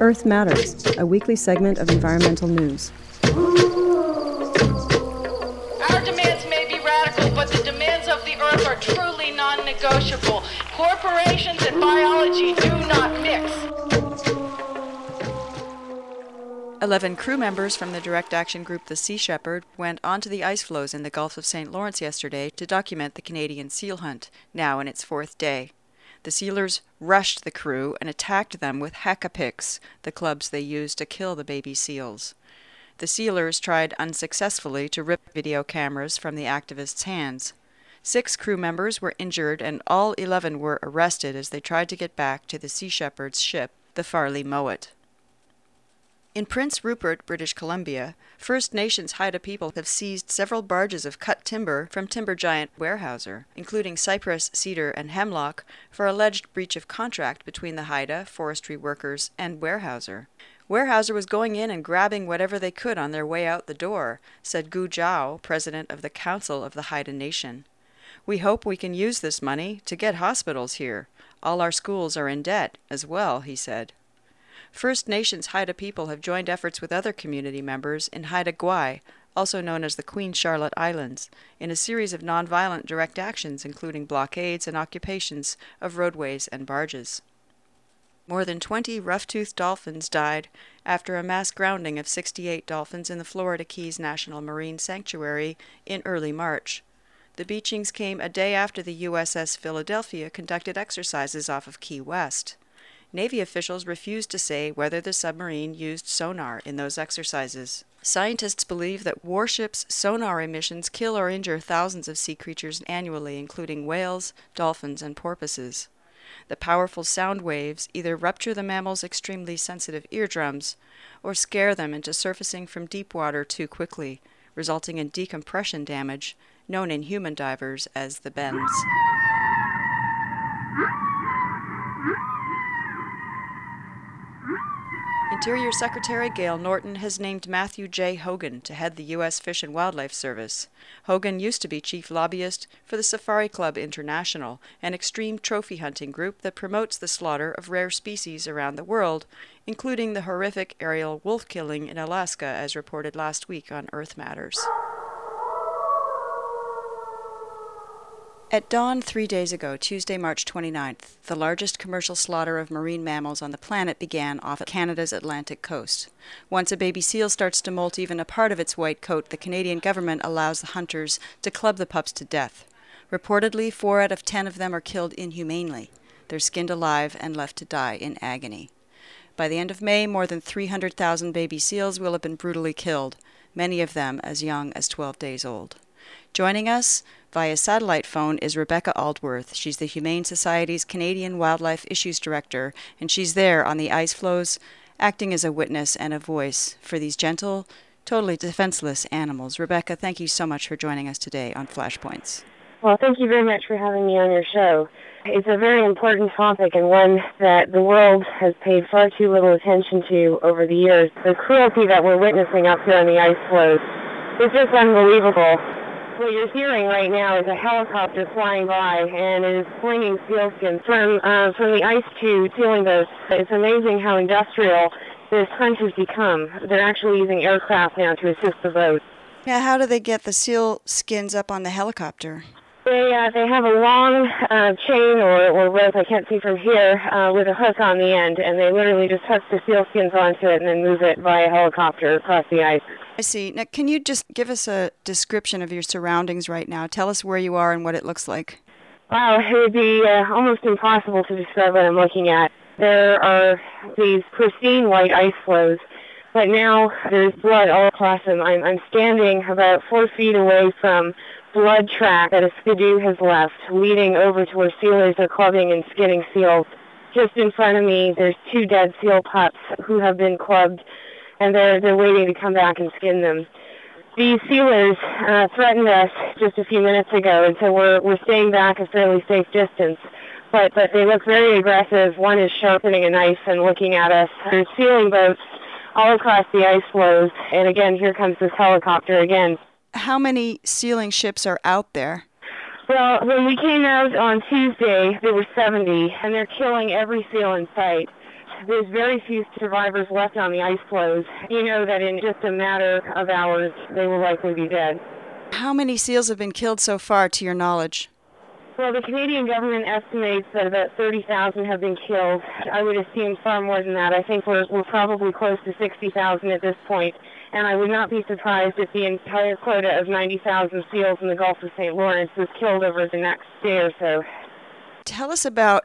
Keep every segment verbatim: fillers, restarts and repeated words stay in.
Earth Matters, a weekly segment of environmental news. Our demands may be radical, but the demands of the Earth are truly non-negotiable. Corporations and biology do not mix. Eleven crew members from the direct action group The Sea Shepherd went onto the ice floes in the Gulf of Saint Lawrence yesterday to document the Canadian seal hunt, now in its fourth day. The sealers rushed the crew and attacked them with haka-picks, the clubs they used to kill the baby seals. The sealers tried unsuccessfully to rip video cameras from the activists' hands. Six crew members were injured and all eleven were arrested as they tried to get back to the Sea Shepherd's ship, the Farley Mowat. In Prince Rupert, British Columbia, First Nations Haida people have seized several barges of cut timber from timber giant Weyerhaeuser, including cypress, cedar, and hemlock, for alleged breach of contract between the Haida, forestry workers, and Weyerhaeuser. Weyerhaeuser was going in and grabbing whatever they could on their way out the door, said Gu Zhao, president of the Council of the Haida Nation. We hope we can use this money to get hospitals here. All our schools are in debt as well, he said. First Nations Haida people have joined efforts with other community members in Haida Gwaii, also known as the Queen Charlotte Islands, in a series of nonviolent direct actions including blockades and occupations of roadways and barges. More than twenty rough-toothed dolphins died after a mass grounding of sixty-eight dolphins in the Florida Keys National Marine Sanctuary in early March. The beachings came a day after the U S S Philadelphia conducted exercises off of Key West. Navy officials refused to say whether the submarine used sonar in those exercises. Scientists believe that warships' sonar emissions kill or injure thousands of sea creatures annually, including whales, dolphins, and porpoises. The powerful sound waves either rupture the mammals' extremely sensitive eardrums or scare them into surfacing from deep water too quickly, resulting in decompression damage, known in human divers as the bends. Interior Secretary Gail Norton has named Matthew J. Hogan to head the U S Fish and Wildlife Service. Hogan used to be chief lobbyist for the Safari Club International, an extreme trophy hunting group that promotes the slaughter of rare species around the world, including the horrific aerial wolf killing in Alaska, as reported last week on Earth Matters. At dawn three days ago, Tuesday, March twenty-ninth, the largest commercial slaughter of marine mammals on the planet began off of Canada's Atlantic coast. Once a baby seal starts to molt even a part of its white coat, the Canadian government allows the hunters to club the pups to death. Reportedly, four out of ten of them are killed inhumanely. They're skinned alive and left to die in agony. By the end of May, more than three hundred thousand baby seals will have been brutally killed, many of them as young as twelve days old. Joining us via satellite phone is Rebecca Aldworth. She's the Humane Society's Canadian Wildlife Issues Director, and she's there on the ice floes, acting as a witness and a voice for these gentle, totally defenseless animals. Rebecca, thank you so much for joining us today on Flashpoints. Well, thank you very much for having me on your show. It's a very important topic and one that the world has paid far too little attention to over the years. The cruelty that we're witnessing up here on the ice floes is just unbelievable. What you're hearing right now is a helicopter flying by, and it is slinging sealskins from uh, from the ice to sealing boats. It's amazing how industrial this hunt has become. They're actually using aircraft now to assist the boats. Yeah, how do they get the seal skins up on the helicopter? They uh, they have a long uh, chain or, or rope, I can't see from here, uh, with a hook on the end, and they literally just hook the sealskins onto it and then move it via helicopter across the ice. I see. Now, can you just give us a description of your surroundings right now? Tell us where you are and what it looks like. Wow, it would be uh, almost impossible to describe what I'm looking at. There are these pristine white ice floes, but now there's blood all across them. I'm, I'm standing about four feet away from blood track that a skidoo has left, leading over to where sealers are clubbing and skinning seals. Just in front of me, there's two dead seal pups who have been clubbed, and they're they're waiting to come back and skin them. These sealers uh, threatened us just a few minutes ago, and so we're we're staying back a fairly safe distance. But but they look very aggressive. One is sharpening a knife and looking at us. There's sealing boats all across the ice floes, and again, here comes this helicopter again. How many sealing ships are out there? Well, when we came out on Tuesday, there were seventy, and they're killing every seal in sight. there's very few survivors left on the ice floes. You know that in just a matter of hours, they will likely be dead. How many seals have been killed so far, to your knowledge? Well, the Canadian government estimates that about thirty thousand have been killed. I would assume far more than that. I think we're, we're probably close to sixty thousand at this point, and I would not be surprised if the entire quota of ninety thousand seals in the Gulf of Saint Lawrence was killed over the next day or so. Tell us about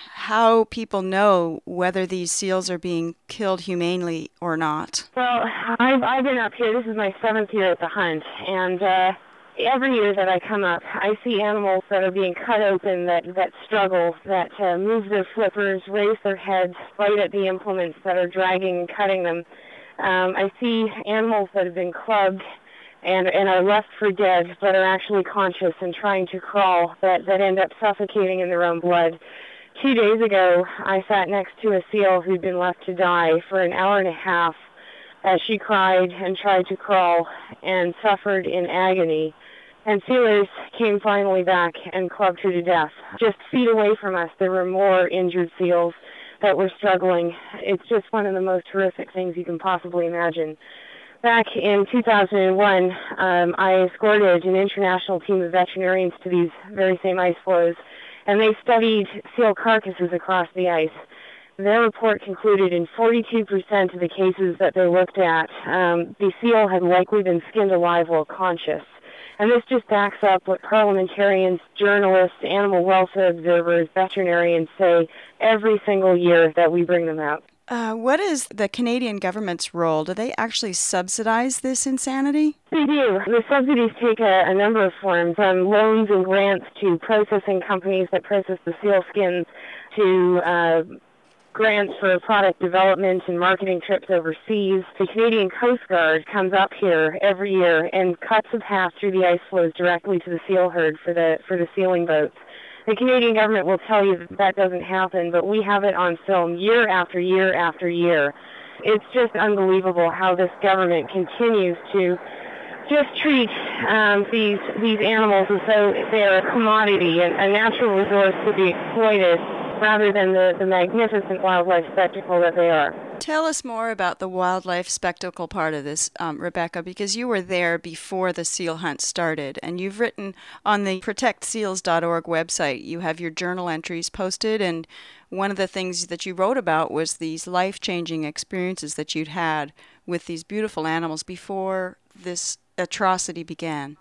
how people know whether these seals are being killed humanely or not. Well, I've, I've been up here. This is my seventh year at the hunt, and uh, every year that I come up, I see animals that are being cut open, that, that struggle, that uh, move their flippers, raise their heads, bite at the implements that are dragging and cutting them. Um, I see animals that have been clubbed and, and are left for dead, but are actually conscious and trying to crawl, that, that end up suffocating in their own blood. Two days ago, I sat next to a seal who'd been left to die for an hour and a half as she cried and tried to crawl and suffered in agony. And sealers came finally back and clubbed her to death. Just feet away from us, there were more injured seals that were struggling. It's just one of the most horrific things you can possibly imagine. Back in two thousand one, um, I escorted an international team of veterinarians to these very same ice floes, and they studied seal carcasses across the ice. Their report concluded in forty-two percent of the cases that they looked at, um, the seal had likely been skinned alive while conscious. And this just backs up what parliamentarians, journalists, animal welfare observers, veterinarians say every single year that we bring them out. Uh, what is the Canadian government's role? Do they actually subsidize this insanity? They do. The subsidies take a, a number of forms, from loans and grants to processing companies that process the seal skins, to uh, grants for product development and marketing trips overseas. The Canadian Coast Guard comes up here every year and cuts a path through the ice floes directly to the seal herd for the for the sealing boats. The Canadian government will tell you that that doesn't happen, but we have it on film year after year after year. It's just unbelievable how this government continues to just treat um, these these animals as though they're a commodity, and a natural resource to be exploited, rather than the, the magnificent wildlife spectacle that they are. Tell us more about the wildlife spectacle part of this, um, Rebecca, because you were there before the seal hunt started, and you've written on the protect seals dot org website. You have your journal entries posted, and one of the things that you wrote about was these life-changing experiences that you'd had with these beautiful animals before this atrocity began.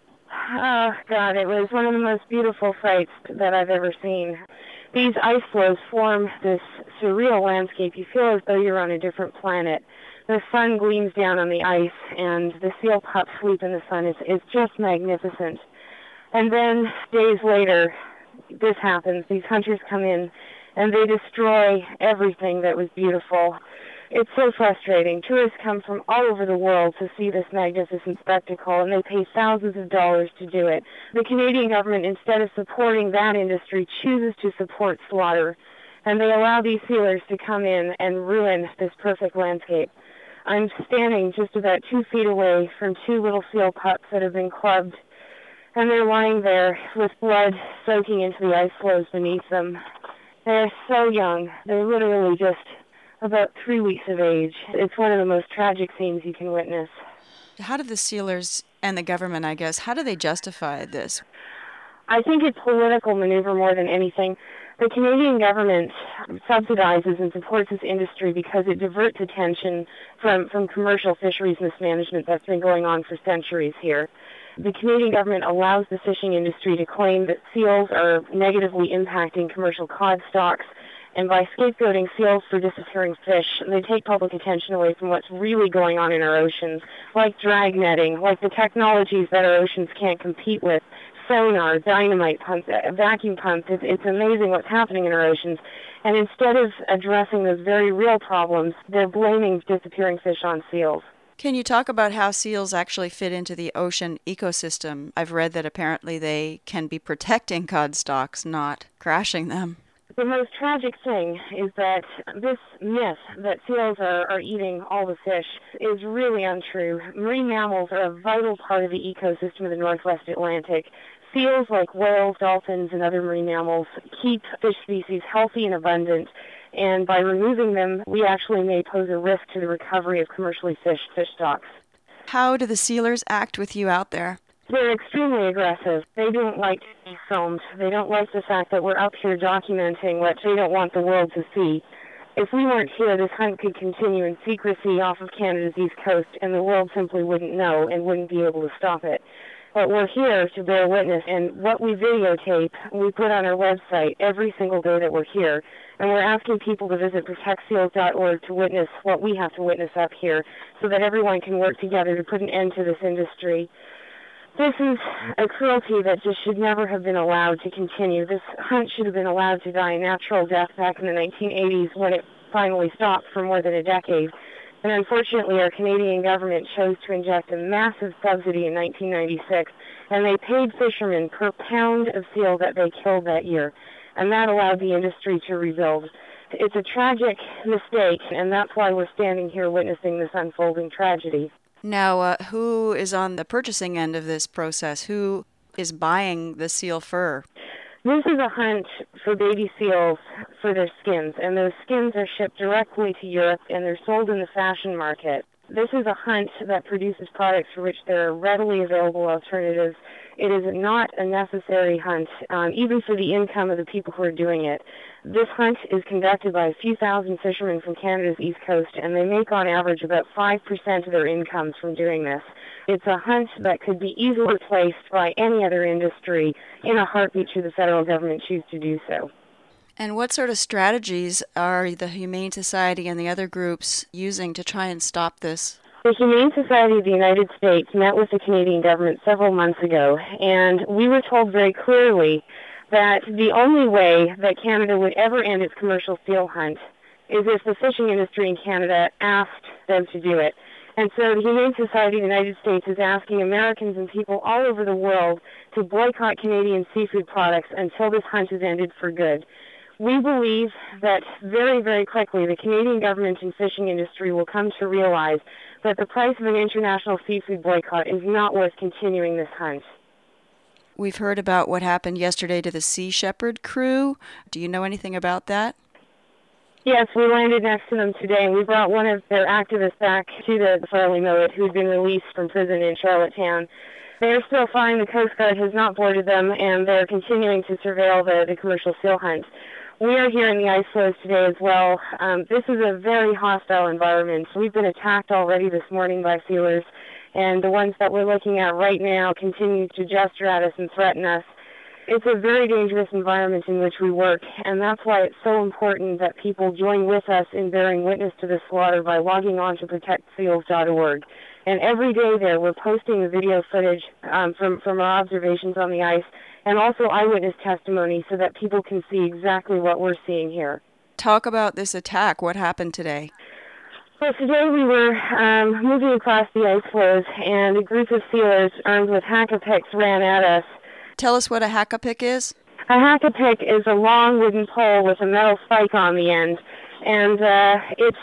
Oh, God, it was one of the most beautiful sights that I've ever seen. These ice floes form this surreal landscape. You feel as though you're on a different planet. The sun gleams down on the ice, and the seal pups sleep in the sun. It's, it's just magnificent. And then, days later, this happens. These hunters come in, and they destroy everything that was beautiful. It's so frustrating. Tourists come from all over the world to see this magnificent spectacle, and they pay thousands of dollars to do it. The Canadian government, instead of supporting that industry, chooses to support slaughter, and they allow these sealers to come in and ruin this perfect landscape. I'm standing just about two feet away from two little seal pups that have been clubbed, and they're lying there with blood soaking into the ice floes beneath them. They're so young. They're literally just about three weeks of age. It's one of the most tragic scenes you can witness. How do the sealers and the government, I guess, how do they justify this? I think it's political maneuver more than anything. The Canadian government subsidizes and supports this industry because it diverts attention from, from commercial fisheries mismanagement that's been going on for centuries here. The Canadian government allows the fishing industry to claim that seals are negatively impacting commercial cod stocks, and by scapegoating seals for disappearing fish, they take public attention away from what's really going on in our oceans, like drag netting, like the technologies that our oceans can't compete with, sonar, dynamite pumps, vacuum pumps. It's, it's amazing what's happening in our oceans. And instead of addressing those very real problems, they're blaming disappearing fish on seals. Can you talk about how seals actually fit into the ocean ecosystem? I've read that apparently they can be protecting cod stocks, not crashing them. The most tragic thing is that this myth that seals are, are eating all the fish is really untrue. Marine mammals are a vital part of the ecosystem of the Northwest Atlantic. Seals, like whales, dolphins, and other marine mammals, keep fish species healthy and abundant. and by removing them, we actually may pose a risk to the recovery of commercially fished fish stocks. How do the sealers act with you out there? They're extremely aggressive. They don't like to be filmed. They don't like the fact that we're up here documenting what they don't want the world to see. If we weren't here, this hunt could continue in secrecy off of Canada's east coast, and the world simply wouldn't know and wouldn't be able to stop it. But we're here to bear witness, and what we videotape, we put on our website every single day that we're here. And we're asking people to visit protect seals dot org to witness what we have to witness up here, so that everyone can work together to put an end to this industry. This is a cruelty that just should never have been allowed to continue. This hunt should have been allowed to die a natural death back in the nineteen eighties when it finally stopped for more than a decade. And unfortunately, our Canadian government chose to inject a massive subsidy in nineteen ninety-six, and they paid fishermen per pound of seal that they killed that year. And that allowed the industry to rebuild. It's a tragic mistake, and that's why we're standing here witnessing this unfolding tragedy. Now, uh, who is on the purchasing end of this process? Who is buying the seal fur? This is a hunt for baby seals for their skins, and those skins are shipped directly to Europe, and they're sold in the fashion market. This is a hunt that produces products for which there are readily available alternatives. It is not a necessary hunt, um, even for the income of the people who are doing it. This hunt is conducted by a few thousand fishermen from Canada's east coast, and they make on average about five percent of their incomes from doing this. It's a hunt that could be easily replaced by any other industry in a heartbeat should the federal government choose to do so. And what sort of strategies are the Humane Society and the other groups using to try and stop this? The Humane Society of the United States met with the Canadian government several months ago, and we were told very clearly that the only way that Canada would ever end its commercial seal hunt is if the fishing industry in Canada asked them to do it. And so the Humane Society of the United States is asking Americans and people all over the world to boycott Canadian seafood products until this hunt is ended for good. We believe that very, very quickly the Canadian government and fishing industry will come to realize that the price of an international seafood boycott is not worth continuing this hunt. We've heard about what happened yesterday to the Sea Shepherd crew. Do you know anything about that? Yes, we landed next to them today, and we brought one of their activists back to the Farley Millet, who'd been released from prison in Charlottetown. They're still fine. The Coast Guard has not boarded them, and they're continuing to surveil the, the commercial seal hunt. We are here in the ice floes today as well. Um, this is a very hostile environment. We've been attacked already this morning by sealers, and the ones that we're looking at right now continue to gesture at us and threaten us. It's a very dangerous environment in which we work, and that's why it's so important that people join with us in bearing witness to this slaughter by logging on to protect seals dot org. And every day there, we're posting the video footage um, from, from our observations on the ice, and also eyewitness testimony so that people can see exactly what we're seeing here. Talk about this attack. What happened today? Well, today we were um, moving across the ice floes, and a group of sealers armed with hack-a-picks ran at us. Tell us what a hack-a-pick is. A hack-a-pick is a long wooden pole with a metal spike on the end, and uh, it's...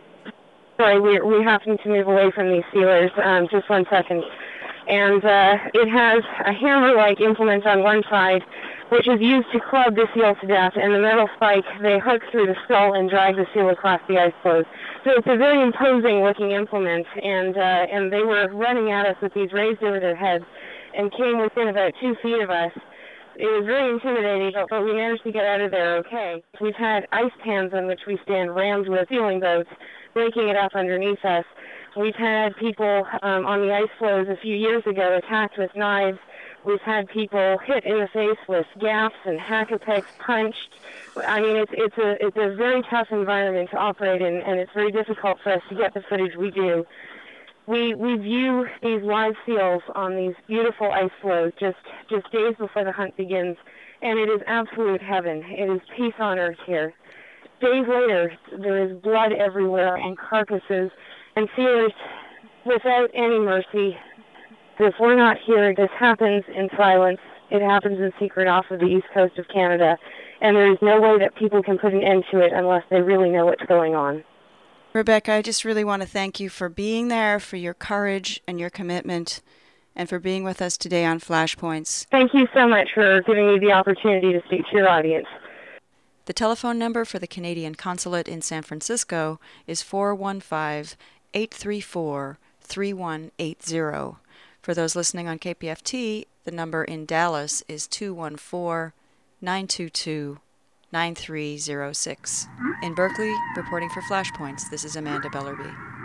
Sorry, we, we happen to move away from these sealers. Um, just one second. And uh, it has a hammer-like implement on one side, which is used to club the seal to death, and the metal spike, they hook through the skull and drag the seal across the ice floes. So it's a very imposing-looking implement, and, uh, and they were running at us with these raised over their heads and came within about two feet of us. It was very intimidating, but we managed to get out of there okay. We've had ice pans on which we stand rammed with sealing boats, breaking it up underneath us. We've had people um, on the ice floes a few years ago attacked with knives. We've had people hit in the face with gaffs and hack-a-picks, punched. I mean, it's it's a it's a very tough environment to operate in, and it's very difficult for us to get the footage we do. We we view these live seals on these beautiful ice floes just just days before the hunt begins, and it is absolute heaven. It is peace on earth here. Days later, there is blood everywhere and carcasses, and sealers without any mercy. If we're not here, this happens in silence. It happens in secret off of the east coast of Canada, and there is no way that people can put an end to it unless they really know what's going on. Rebecca, I just really want to thank you for being there, for your courage and your commitment, and for being with us today on Flashpoints. Thank you so much for giving me the opportunity to speak to your audience. The telephone number for the Canadian Consulate in San Francisco is four one five, eight three four, three one eight zero. For those listening on K P F T, the number in Dallas is two one four, nine two two, nine three zero six. In Berkeley, reporting for Flashpoints, this is Amanda Bellerby.